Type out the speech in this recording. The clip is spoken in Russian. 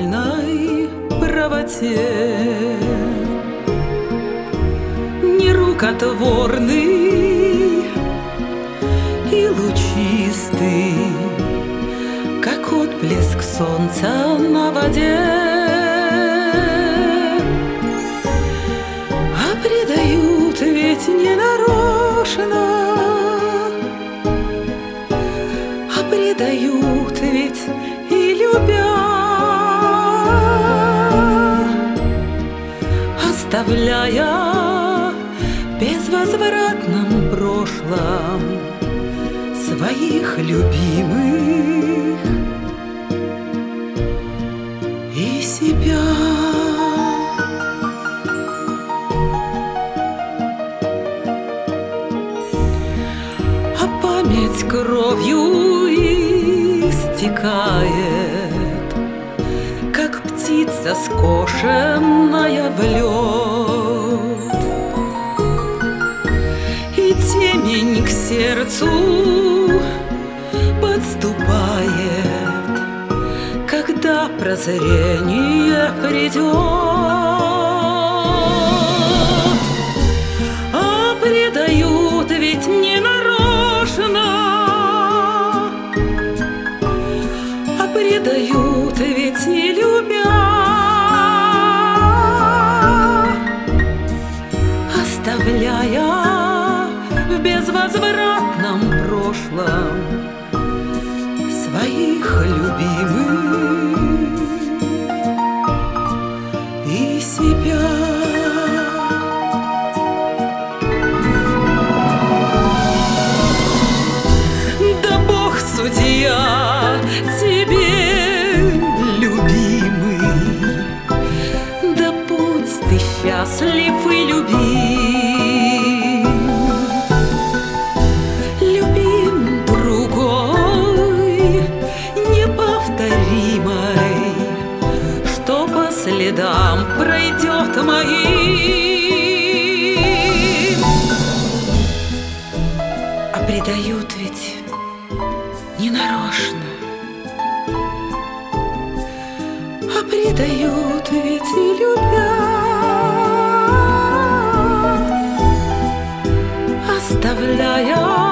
добровольной правоте. Нерукотворный и лучистый, как отблеск солнца на воде, а предают ведь не нарочно, а предают ведь и любя, оставляя в безвозвратном прошлом своих любимых и себя. А память кровью истекает, как птица скошенная в лед, и темень к сердцу подступает, когда прозрение придет. А предают ведь не нарочно, а предают ведь не любя, оставляя в безвозвратном прошлом своих любимых и себя. Да Бог судья тебе, любимый, да будь ты счастлив и любим, любим другой неповторимой, что по следам пройдет моим. А предают ведь не нарочно, а предают ведь и любя, оставляя